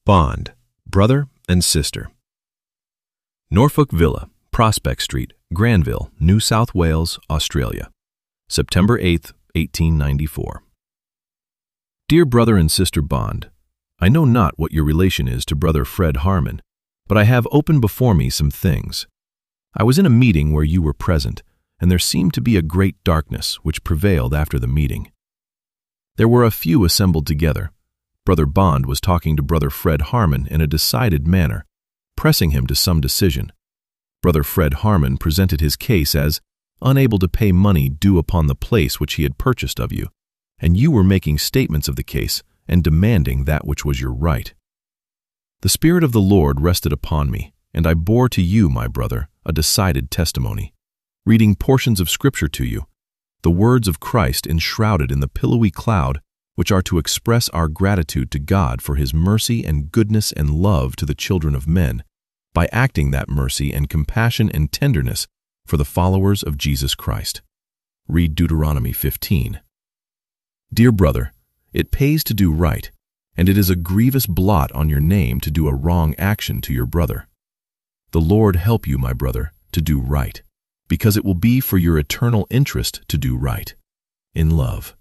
Bond, brother and sister. Norfolk Villa, Prospect Street, Granville, New South Wales, Australia, September 8, 1894. Dear brother and sister Bond, I know not what your relation is to brother Fred Harmon, but I have open before me some things. I was in a meeting where you were present, and there seemed to be a great darkness which prevailed after the meeting. There were a few assembled together. Brother Bond was talking to brother Fred Harmon in a decided manner, pressing him to some decision. Brother Fred Harmon presented his case as unable to pay money due upon the place which he had purchased of you, and you were making statements of the case and demanding that which was your right. The Spirit of the Lord rested upon me, and I bore to you, my brother, a decided testimony, reading portions of Scripture to you, the words of Christ enshrouded in the pillowy cloud which are to express our gratitude to God for His mercy and goodness and love to the children of men, by acting that mercy and compassion and tenderness for the followers of Jesus Christ. Read Deuteronomy 15. Dear brother, it pays to do right, and it is a grievous blot on your name to do a wrong action to your brother. The Lord help you, my brother, to do right, because it will be for your eternal interest to do right. In love.